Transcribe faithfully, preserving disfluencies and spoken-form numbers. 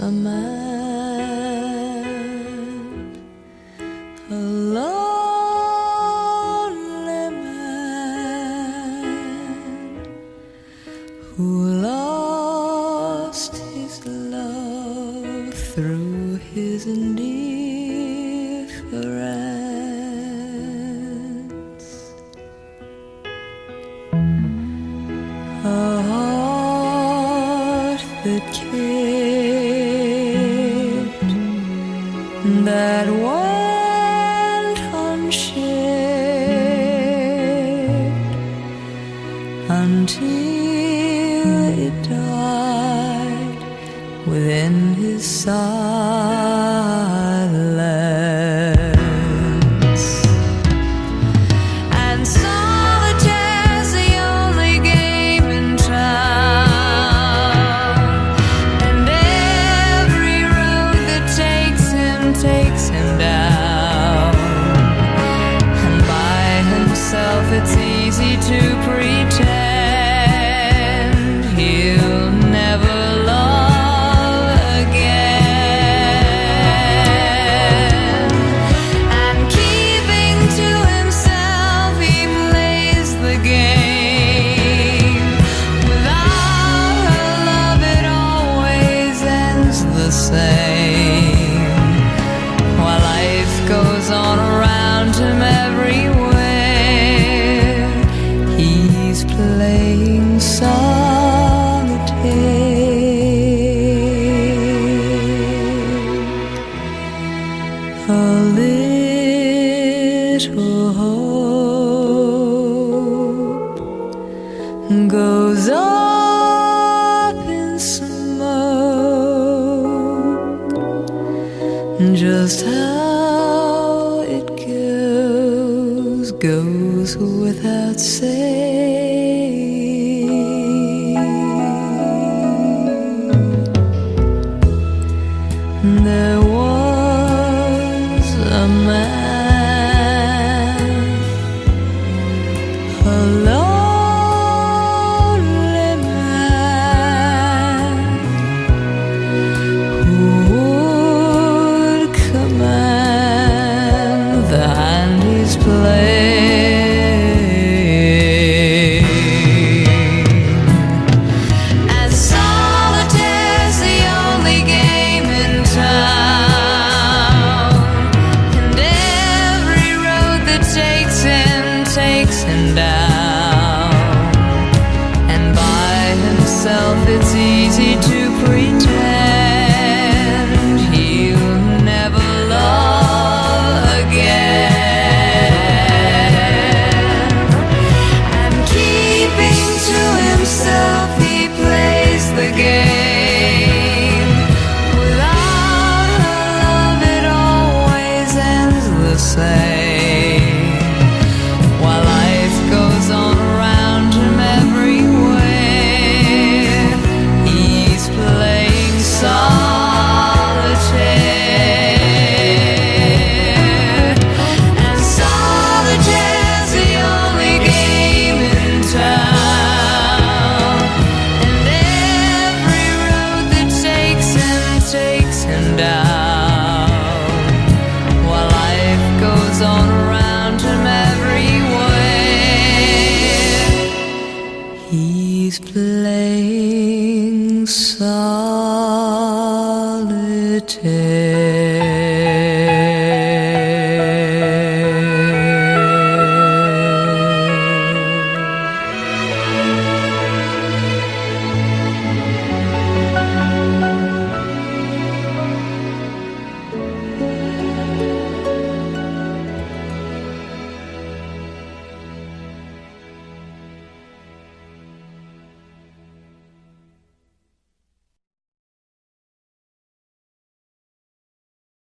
a man, a lonely man, who lost his love through his indifference. A heart that cared, that went unshared until it died within his silence. And solitaire's the only game in town, and every road that takes him takes him down. And by himself it's easy to pretend he'll never love again. And keeping to himself he plays the game. Without her love it always ends the same, while life goes on around him everywhere. He's playing solitaire. A little hope goes up in smoke. Just how it goes, goes without saying. There was a man, a lonely man, who would command the hand he's playing. And solitaire's the only game in town, and every road that takes him takes him down. And by himself it's easy to pretend he'll never love again. And keeping to himself he plays the game. Without her love it always ends the same, while life goes on around him everywhere. He's playing solitaire. And solitaire's the only game in town, and every road that takes him takes him down, while life goes on around him everywhere. He's playing solitaire.